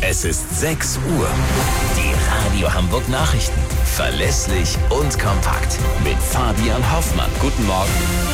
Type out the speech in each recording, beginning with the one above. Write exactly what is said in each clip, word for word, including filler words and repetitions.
Es ist sechs Uhr. Die Radio Hamburg Nachrichten. Verlässlich und kompakt. Mit Fabian Hoffmann. Guten Morgen.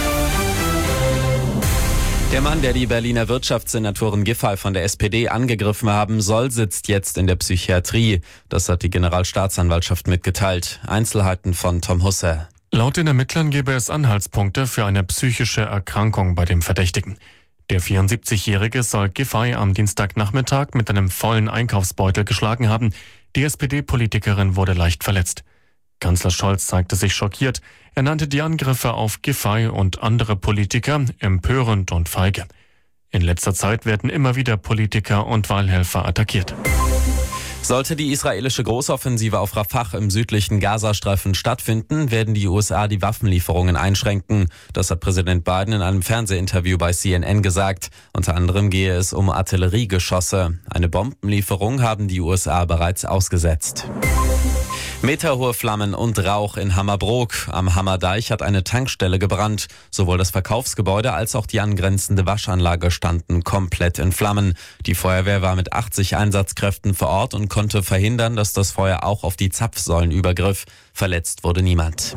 Der Mann, der die Berliner Wirtschaftssenatorin Giffey von der S P D angegriffen haben soll, sitzt jetzt in der Psychiatrie. Das hat die Generalstaatsanwaltschaft mitgeteilt. Einzelheiten von Tom Husser. Laut den Ermittlern gäbe es Anhaltspunkte für eine psychische Erkrankung bei dem Verdächtigen. Der vierundsiebzigjährige soll Giffey am Dienstagnachmittag mit einem vollen Einkaufsbeutel geschlagen haben. Die S P D-Politikerin wurde leicht verletzt. Kanzler Scholz zeigte sich schockiert. Er nannte die Angriffe auf Giffey und andere Politiker empörend und feige. In letzter Zeit werden immer wieder Politiker und Wahlhelfer attackiert. Sollte die israelische Großoffensive auf Rafah im südlichen Gazastreifen stattfinden, werden die U S A die Waffenlieferungen einschränken. Das hat Präsident Biden in einem Fernsehinterview bei C N N gesagt. Unter anderem gehe es um Artilleriegeschosse. Eine Bombenlieferung haben die U S A bereits ausgesetzt. Meterhohe Flammen und Rauch in Hammerbrook. Am Hammerdeich hat eine Tankstelle gebrannt. Sowohl das Verkaufsgebäude als auch die angrenzende Waschanlage standen komplett in Flammen. Die Feuerwehr war mit achtzig Einsatzkräften vor Ort und konnte verhindern, dass das Feuer auch auf die Zapfsäulen übergriff. Verletzt wurde niemand.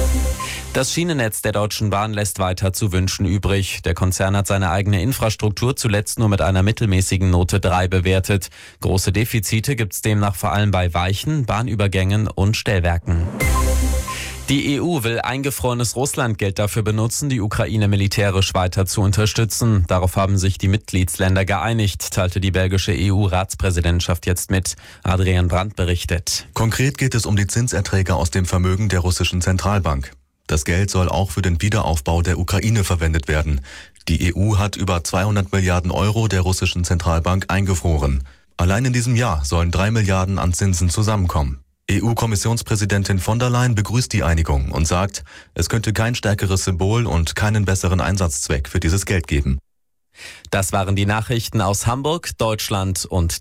Das Schienennetz der Deutschen Bahn lässt weiter zu wünschen übrig. Der Konzern hat seine eigene Infrastruktur zuletzt nur mit einer mittelmäßigen Note drei bewertet. Große Defizite gibt es demnach vor allem bei Weichen, Bahnübergängen und Stellwerken. Die E U will eingefrorenes Russlandgeld dafür benutzen, die Ukraine militärisch weiter zu unterstützen. Darauf haben sich die Mitgliedsländer geeinigt, teilte die belgische E U-Ratspräsidentschaft jetzt mit. Adrian Brandt berichtet. Konkret geht es um die Zinserträge aus dem Vermögen der russischen Zentralbank. Das Geld soll auch für den Wiederaufbau der Ukraine verwendet werden. Die E U hat über zweihundert Milliarden Euro der russischen Zentralbank eingefroren. Allein in diesem Jahr sollen drei Milliarden an Zinsen zusammenkommen. E U-Kommissionspräsidentin von der Leyen begrüßt die Einigung und sagt, es könnte kein stärkeres Symbol und keinen besseren Einsatzzweck für dieses Geld geben. Das waren die Nachrichten aus Hamburg, Deutschland und